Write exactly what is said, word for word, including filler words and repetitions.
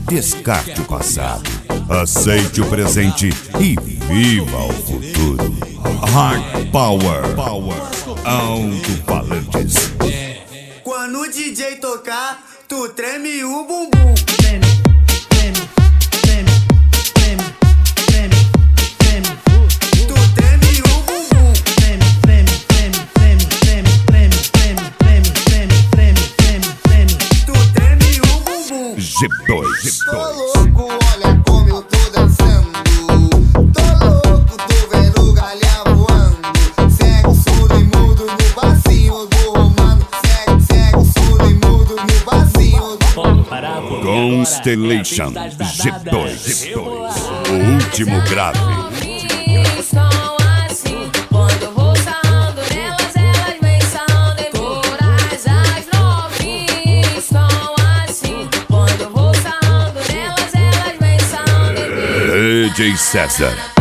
Descarte o passado, aceite o presente e viva o futuro. Hard Power, Power, alto-falantes. Quando o D J tocar, tu treme o bumbum. Treme, treme, treme, treme, treme, treme. Tu treme o bumbum. Treme, treme, treme, treme, treme, treme, treme, treme, treme, treme, treme, treme. Tu treme o bumbum. G dois, G Tô dois. louco, olha como eu tô dançando. Tô louco, tô vendo o galhão voando. Cego, surdo e mudo no passinho do romano. Cego, cego, surdo e mudo no passinho do... Constellation G dois, G dois. O último grave. São assim, quando eu vou sarrando nelas, elas vêm sarrando em morais. As novinhas são assim, quando eu vou sarrando nelas, elas vem sarrando em mim. D J César.